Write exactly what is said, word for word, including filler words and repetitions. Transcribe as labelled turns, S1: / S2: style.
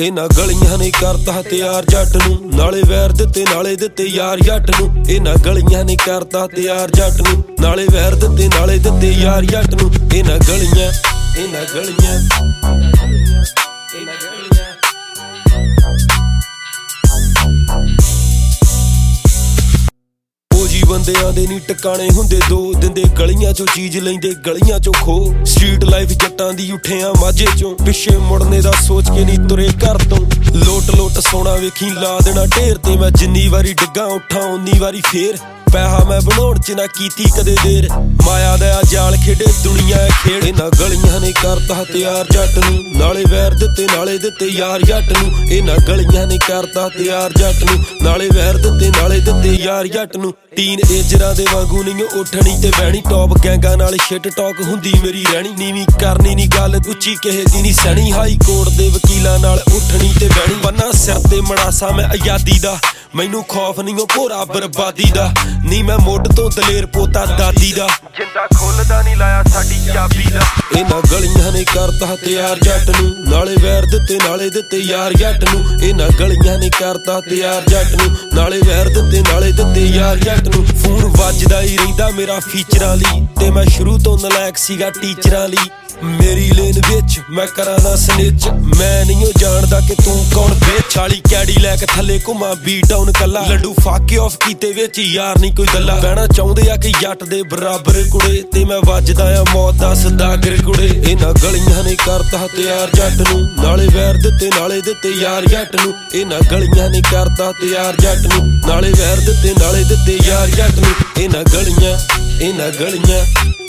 S1: इन्हां गलियां ने करता तैयार जट नूं, नाले वैर दित्ते नाले दित्ते यार जट नूं। इन्हां गलियां ने करता तैयार जट नूं, नाले वैर दित्ते नाले दित्ते यार जट नूं। इन्हां गलियां इन्हां गलियां इन्हां गलियां बंदियां दे नी टकाने हुंदे दो, दिंदे गलियां चों चीज लैंदे गलियां चों खो। स्ट्रीट लाइफ जट्टां दी उठियां माझे चों, पिछे मुड़ने दा सोच के नी तुरे घर तों। लोट लोट सोना वेखी ला देना ढेर ते, मैं जिन्नी वारी डिग्गां उठां उन्नी वारी फेर। पैहा मैं बनाउण च ना कीती कदे देर, माया दा जाल खेडे दुनिया खेड़। इन्हां गलियां ने करता तैयार जट नूं, नाले वैर दित्ते नाले दित्ते यार जट नूं। इन्हां गलियां ने करता तैयार जट नूं, नाले वैर दित्ते नाले दित्ते यार जट नूं। टीन एजरां दे वांगू नहीं उठणी ते बहनी, टॉप गैंगां नाल शिट टॉक हुंदी मेरी रहनी। नीवीं करनी नी गल उच्ची किहे दी नी सैनी, हाई कोर्ट दे वकीलां नाल उठणी ते बहनी। बन्ना सिर ते मड़ासा मैं आजादी दा, मैनू खौफ नहीं भोरा बर्बादी दा। नी मैं मुੱਢ तो दलेर पोता दादी दा, जिंदा खुलदा नहीं लाया साडी चाबी दा। इन्हां गलियां ने करता तैयार जट नूं, नाले वैर दित्ते नाले दित्ते यार जट नूं। इन्हां गलियां ने करता तैयार जट नूं, नाले वैर दित्ते नाले दित्ते यार जट नूं। फोन वजदा ही रहिंदा मेरा फीचरां लई, ते मैं शुरू तो नलैक सीगा टीचरां लई। मेरी लेन विच मैं करा ना स्निच, मैं नहीं जानदा कि तू कौन बेच। चाली कैडी लैके थले घुमा बी टाउन कला, लड्डू फाके ऑफ कीते विच यार नहीं कोई गल्ला। बहना चाहुंदे आ कि जट दे बराबर कुड़े, ते मैं वजदा आ मौत दा सदागर कुड़े। इन्हां गलियां ने करता तैयार जट नूं, नाले वैर दित्ते नाले दित्ते यार जट नूं। इन्हां गलियां ने करता तैयार जट नूं, नाले वैर दित्ते नाले दित्ते यार जट नूं। इन्हां गलियां इन्हां गलियां